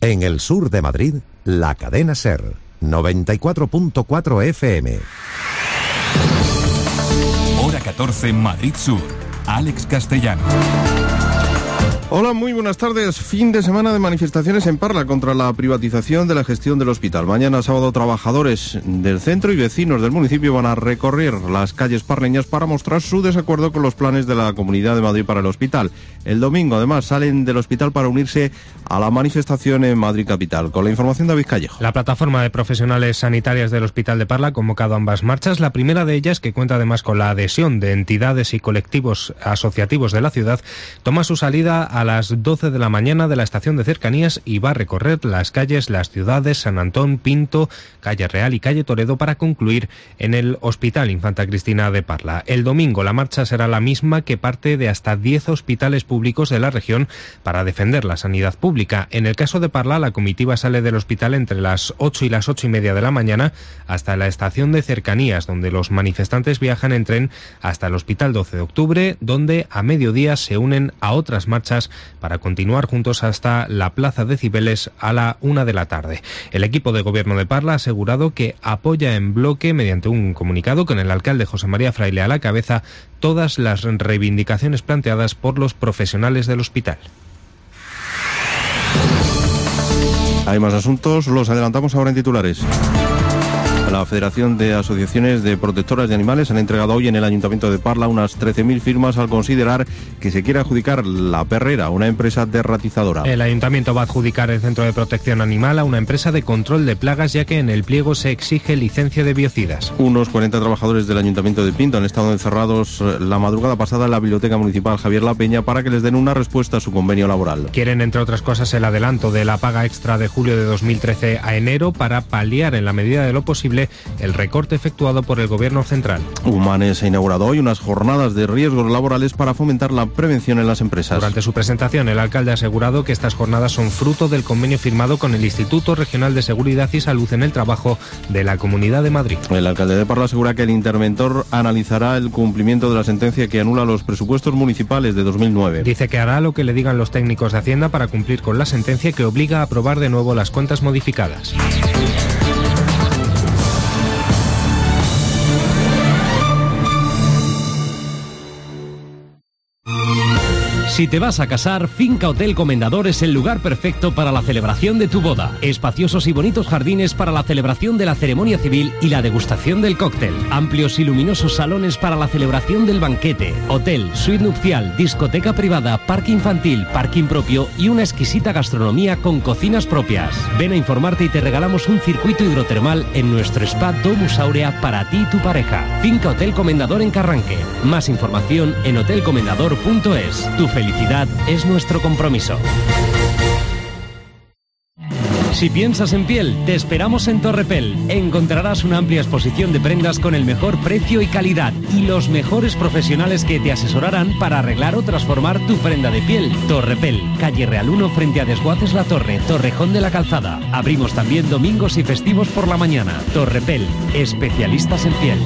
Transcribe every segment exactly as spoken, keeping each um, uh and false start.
En el sur de Madrid, la cadena SER, noventa y cuatro punto cuatro F M. Hora catorce, Madrid Sur. Alex Castellano. Hola, muy buenas tardes. Fin de semana de manifestaciones en Parla contra la privatización de la gestión del hospital. Mañana sábado, trabajadores del centro y vecinos del municipio van a recorrer las calles parleñas para mostrar su desacuerdo con los planes de la Comunidad de Madrid para el hospital. El domingo, además, salen del hospital para unirse a la manifestación en Madrid capital. Con la información de David Callejo. La plataforma de profesionales sanitarias del Hospital de Parla ha convocado ambas marchas. La primera de ellas, que cuenta además con la adhesión de entidades y colectivos asociativos de la ciudad, toma su salida a a las doce de la mañana de la estación de cercanías y va a recorrer las calles, las ciudades, San Antón, Pinto, Calle Real y Calle Toledo para concluir en el Hospital Infanta Cristina de Parla. El domingo la marcha será la misma que parte de hasta diez hospitales públicos de la región para defender la sanidad pública. En el caso de Parla, la comitiva sale del hospital entre las ocho y las ocho y media de la mañana hasta la estación de cercanías, donde los manifestantes viajan en tren hasta el Hospital doce de octubre, donde a mediodía se unen a otras marchas para continuar juntos hasta la Plaza de Cibeles a la una de la tarde. El equipo de gobierno de Parla ha asegurado que apoya en bloque, mediante un comunicado con el alcalde José María Fraile a la cabeza, todas las reivindicaciones planteadas por los profesionales del hospital. Hay más asuntos, los adelantamos ahora en titulares. La Federación de Asociaciones de Protectoras de Animales han entregado hoy en el Ayuntamiento de Parla unas trece mil firmas al considerar que se quiere adjudicar La Perrera, una empresa derratizadora. El Ayuntamiento va a adjudicar el Centro de Protección Animal a una empresa de control de plagas, ya que en el pliego se exige licencia de biocidas. Unos cuarenta trabajadores del Ayuntamiento de Pinto han estado encerrados la madrugada pasada en la Biblioteca Municipal Javier La Peña para que les den una respuesta a su convenio laboral. Quieren, entre otras cosas, el adelanto de la paga extra de julio de dos mil trece a enero para paliar, en la medida de lo posible, el recorte efectuado por el Gobierno central. Humanes ha inaugurado hoy unas jornadas de riesgos laborales para fomentar la prevención en las empresas. Durante su presentación, el alcalde ha asegurado que estas jornadas son fruto del convenio firmado con el Instituto Regional de Seguridad y Salud en el Trabajo de la Comunidad de Madrid. El alcalde de Parla asegura que el interventor analizará el cumplimiento de la sentencia que anula los presupuestos municipales de dos mil nueve. Dice que hará lo que le digan los técnicos de Hacienda para cumplir con la sentencia que obliga a aprobar de nuevo las cuentas modificadas. Si te vas a casar, Finca Hotel Comendador es el lugar perfecto para la celebración de tu boda. Espaciosos y bonitos jardines para la celebración de la ceremonia civil y la degustación del cóctel. Amplios y luminosos salones para la celebración del banquete. Hotel, suite nupcial, discoteca privada, parque infantil, parking propio y una exquisita gastronomía con cocinas propias. Ven a informarte y te regalamos un circuito hidrotermal en nuestro spa Domus Aurea para ti y tu pareja. Finca Hotel Comendador en Carranque. Más información en hotel comendador punto es. Tu felicidad es nuestro compromiso. Si piensas en piel, te esperamos en Torrepel. Encontrarás una amplia exposición de prendas con el mejor precio y calidad y los mejores profesionales que te asesorarán para arreglar o transformar tu prenda de piel. Torrepel, calle Real uno frente a Desguaces La Torre, Torrejón de la Calzada. Abrimos también domingos y festivos por la mañana. Torrepel, especialistas en piel.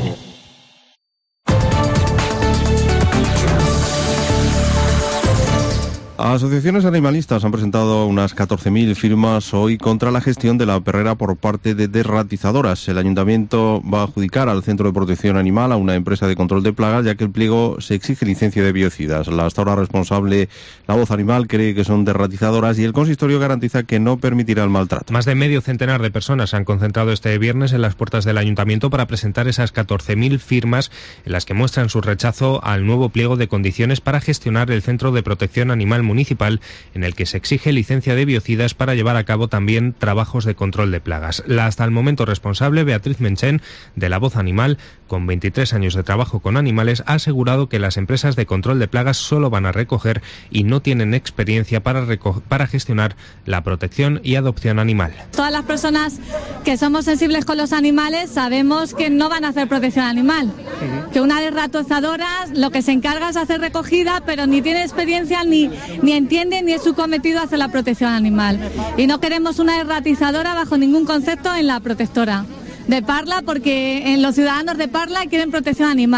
Asociaciones animalistas han presentado unas catorce mil firmas hoy contra la gestión de La Perrera por parte de derratizadoras. El ayuntamiento va a adjudicar al Centro de Protección Animal a una empresa de control de plagas, ya que el pliego se exige licencia de biocidas. La hasta ahora responsable, La Voz Animal, cree que son derratizadoras y el consistorio garantiza que no permitirá el maltrato. Más de medio centenar de personas se han concentrado este viernes en las puertas del ayuntamiento para presentar esas catorce mil firmas en las que muestran su rechazo al nuevo pliego de condiciones para gestionar el Centro de Protección Animal municipal, en el que se exige licencia de biocidas para llevar a cabo también trabajos de control de plagas. La hasta el momento responsable, Beatriz Menchen, de La Voz Animal, con veintitrés años de trabajo con animales, ha asegurado que las empresas de control de plagas solo van a recoger y no tienen experiencia para, para gestionar la protección y adopción animal. Todas las personas que somos sensibles con los animales sabemos que no van a hacer protección animal, que una derratizadora lo que se encarga es hacer recogida, pero ni tiene experiencia ni ni entiende ni es su cometido hacer la protección animal. Y no queremos una derratizadora bajo ningún concepto en la protectora de Parla, porque en los ciudadanos de Parla quieren protección animal.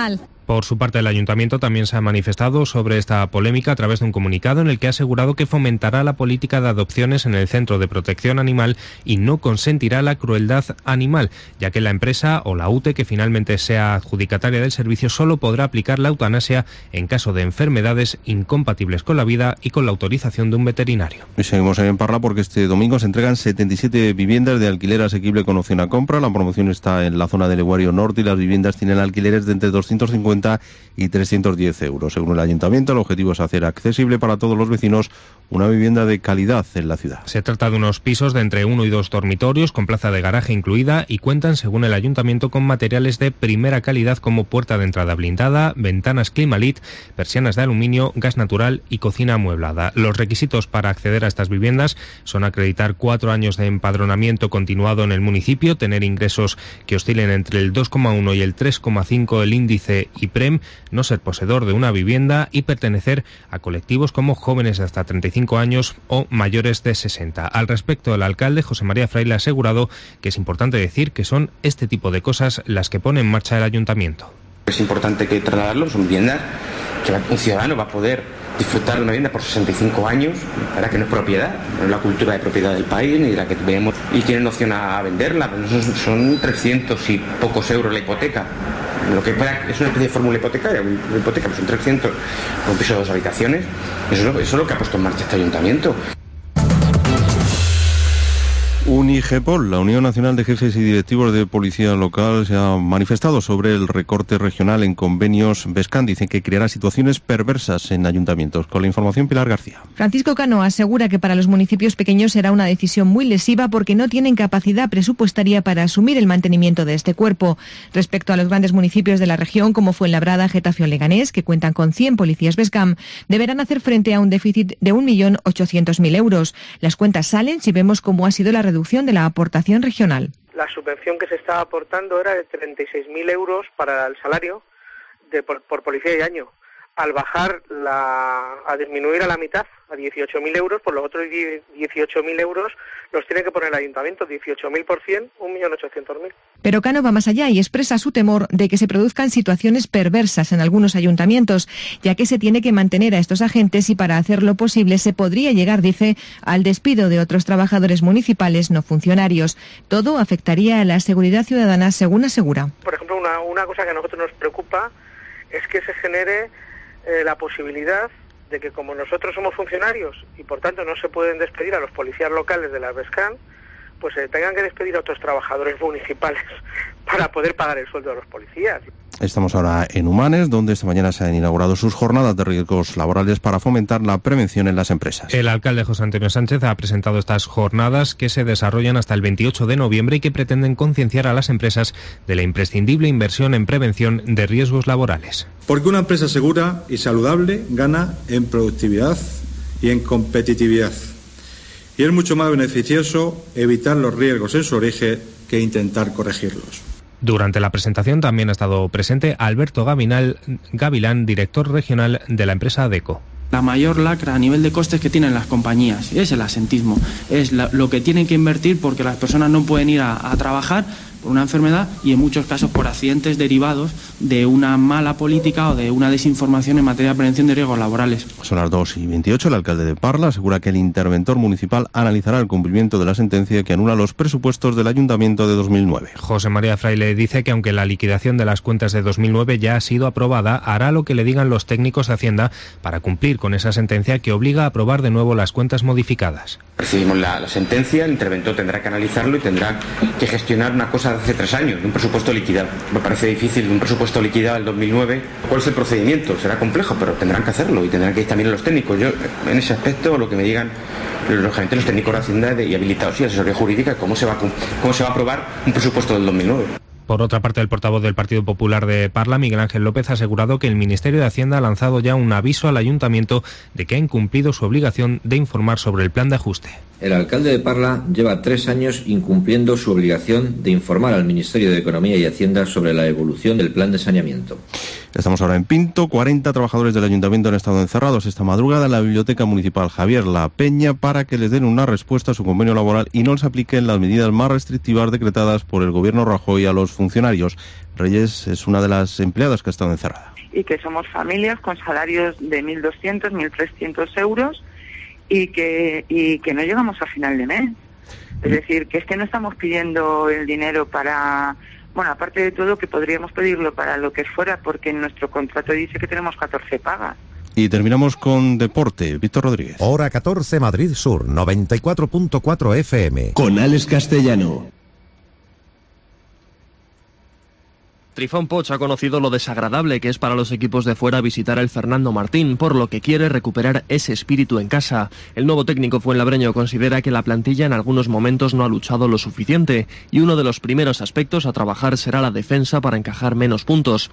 Por su parte, el Ayuntamiento también se ha manifestado sobre esta polémica a través de un comunicado en el que ha asegurado que fomentará la política de adopciones en el Centro de Protección Animal y no consentirá la crueldad animal, ya que la empresa o la U T E que finalmente sea adjudicataria del servicio solo podrá aplicar la eutanasia en caso de enfermedades incompatibles con la vida y con la autorización de un veterinario. Y seguimos en Parla porque este domingo se entregan setenta y siete viviendas de alquiler asequible con opción a compra. La promoción está en la zona del Leguario Norte y las viviendas tienen alquileres de entre doscientos cincuenta y trescientos diez euros. Según el Ayuntamiento, el objetivo es hacer accesible para todos los vecinos una vivienda de calidad en la ciudad. Se trata de unos pisos de entre uno y dos dormitorios con plaza de garaje incluida y cuentan, según el Ayuntamiento, con materiales de primera calidad como puerta de entrada blindada, ventanas Climalit, persianas de aluminio, gas natural y cocina amueblada. Los requisitos para acceder a estas viviendas son acreditar cuatro años de empadronamiento continuado en el municipio, tener ingresos que oscilen entre el dos coma uno y el tres coma cinco el índice IPREM, no ser poseedor de una vivienda y pertenecer a colectivos como jóvenes de hasta treinta y cinco años o mayores de sesenta. Al respecto, el alcalde José María Fraile ha asegurado que es importante decir que son este tipo de cosas las que pone en marcha el Ayuntamiento. Es importante que trasladarlo, son viviendas que un ciudadano va a poder disfrutar de una vivienda por sesenta y cinco años, para que no es propiedad, no es la cultura de propiedad del país ni la que vemos, y tienen opción a venderla, pero son, son trescientos y pocos euros la hipoteca. Lo que pueda, es una especie de fórmula hipotecaria, una hipoteca, pues son trescientos por un piso de dos habitaciones. Eso es, lo, eso es lo que ha puesto en marcha este Ayuntamiento. Unigepol, la Unión Nacional de Jefes y Directivos de Policía Local, se ha manifestado sobre el recorte regional en convenios Bescan. Dicen que creará situaciones perversas en ayuntamientos. Con la información, Pilar García. Francisco Cano asegura que para los municipios pequeños será una decisión muy lesiva porque no tienen capacidad presupuestaria para asumir el mantenimiento de este cuerpo. Respecto a los grandes municipios de la región, como Fuenlabrada, Getafe o Leganés, que cuentan con cien policías Bescam, deberán hacer frente a un déficit de un millón ochocientos mil euros. Las cuentas salen si vemos cómo ha sido la reducción de la aportación regional. La subvención que se estaba aportando era de treinta y seis mil euros para el salario de, por, por policía y año. Al bajar, la, a disminuir a la mitad, a dieciocho mil euros, por los otros dieciocho mil euros los tiene que poner el ayuntamiento, dieciocho mil por cien, un millón ochocientos mil. Pero Cano va más allá y expresa su temor de que se produzcan situaciones perversas en algunos ayuntamientos, ya que se tiene que mantener a estos agentes y para hacerlo posible se podría llegar, dice, al despido de otros trabajadores municipales no funcionarios. Todo afectaría a la seguridad ciudadana, según asegura. Por ejemplo, una, una cosa que a nosotros nos preocupa es que se genere eh, la posibilidad de que como nosotros somos funcionarios y por tanto no se pueden despedir a los policías locales de la Bescan, pues se tengan que despedir a otros trabajadores municipales para poder pagar el sueldo de los policías. Estamos ahora en Humanes, donde esta mañana se han inaugurado sus jornadas de riesgos laborales para fomentar la prevención en las empresas. El alcalde José Antonio Sánchez ha presentado estas jornadas que se desarrollan hasta el veintiocho de noviembre y que pretenden concienciar a las empresas de la imprescindible inversión en prevención de riesgos laborales. Porque una empresa segura y saludable gana en productividad y en competitividad. Y es mucho más beneficioso evitar los riesgos en su origen que intentar corregirlos. Durante la presentación también ha estado presente Alberto Gavinal, Gavilán, director regional de la empresa ADECO. La mayor lacra a nivel de costes que tienen las compañías es el asentismo, es la, lo que tienen que invertir porque las personas no pueden ir a, a trabajar por una enfermedad y en muchos casos por accidentes derivados de una mala política o de una desinformación en materia de prevención de riesgos laborales. Son las dos y veintiocho. El alcalde de Parla asegura que el interventor municipal analizará el cumplimiento de la sentencia que anula los presupuestos del ayuntamiento de dos mil nueve. José María Fraile dice que aunque la liquidación de las cuentas de dos mil nueve ya ha sido aprobada, hará lo que le digan los técnicos de Hacienda para cumplir con esa sentencia que obliga a aprobar de nuevo las cuentas modificadas. Recibimos la, la sentencia, el interventor tendrá que analizarlo y tendrá que gestionar una cosa de hace tres años, de un presupuesto liquidado. Me parece difícil, un presupuesto liquidado del dos mil nueve. ¿Cuál es el procedimiento? Será complejo, pero tendrán que hacerlo y tendrán que ir también los técnicos. Yo, en ese aspecto, lo que me digan los gerentes, los técnicos de Hacienda y habilitados y asesoría jurídica, cómo se va a, cómo se va a aprobar un presupuesto del dos mil nueve. Por otra parte, el portavoz del Partido Popular de Parla, Miguel Ángel López, ha asegurado que el Ministerio de Hacienda ha lanzado ya un aviso al Ayuntamiento de que ha incumplido su obligación de informar sobre el plan de ajuste. El alcalde de Parla lleva tres años incumpliendo su obligación de informar al Ministerio de Economía y Hacienda sobre la evolución del plan de saneamiento. Estamos ahora en Pinto. cuarenta trabajadores del ayuntamiento han estado encerrados esta madrugada en la Biblioteca Municipal Javier La Peña para que les den una respuesta a su convenio laboral y no les apliquen las medidas más restrictivas decretadas por el gobierno Rajoy a los funcionarios. Reyes es una de las empleadas que ha estado encerrada. Y que somos familias con salarios de mil doscientos, mil trescientos euros y que, y que no llegamos a final de mes. Es decir, que es que no estamos pidiendo el dinero para... Bueno, aparte de todo, que podríamos pedirlo para lo que fuera, porque en nuestro contrato dice que tenemos catorce pagas. Y terminamos con deporte. Víctor Rodríguez. Hora catorce, Madrid Sur, noventa y cuatro punto cuatro F M. Con Alex Castellano. Trifón Poch ha conocido lo desagradable que es para los equipos de fuera visitar el Fernando Martín, por lo que quiere recuperar ese espíritu en casa. El nuevo técnico fuenlabreño considera que la plantilla en algunos momentos no ha luchado lo suficiente y uno de los primeros aspectos a trabajar será la defensa para encajar menos puntos.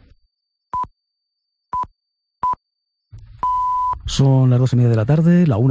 Son las dos y media de la tarde, la una.